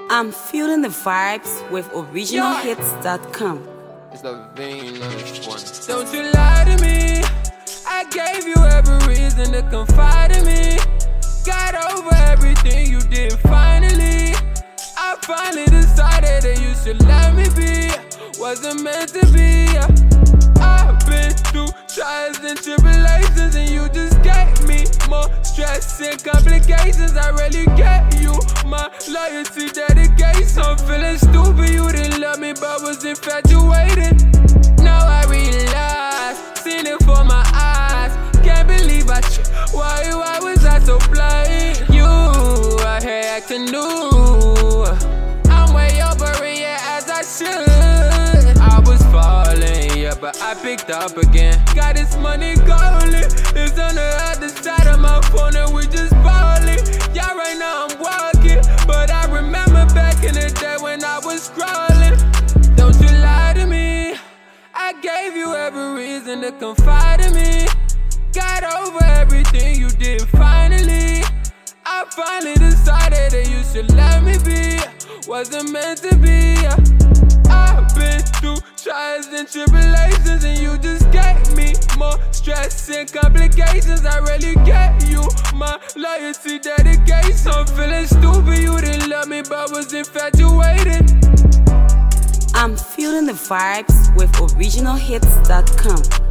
I'm feeling the vibes with originalhits.com. It's the vein on this one. Don't you lie to me. I gave you every reason to confide in me. Got over everything you did finally. I finally decided that you should let me be. Wasn't meant to be. I've been through trials and tribulations, and you just gave me more stress and complications. I really get you, my loyalty, dedication. I'm feeling stupid, you didn't love me but was infatuated. Now I realize, seen it for my eyes. Can't believe I why was I so blind? You out here acting new. I'm way over it, yeah, as I should. I was falling, yeah, but I picked up again. Got this money calling. It's on the other side of my phone and we just balling. Yeah, right now I'm walking, but I remember back in the day when I was scrolling. Don't you lie to me. I gave you every reason to confide in me. Got over everything you did finally. I finally decided that you should let me be. Wasn't meant to be. I've been through trials and tribulations, and you just gave me more stress and complications. I really get you, my loyalty, dedication. I'm feeling stupid, you didn't love me but was infatuated. I'm feeling the vibes with originalhits.com.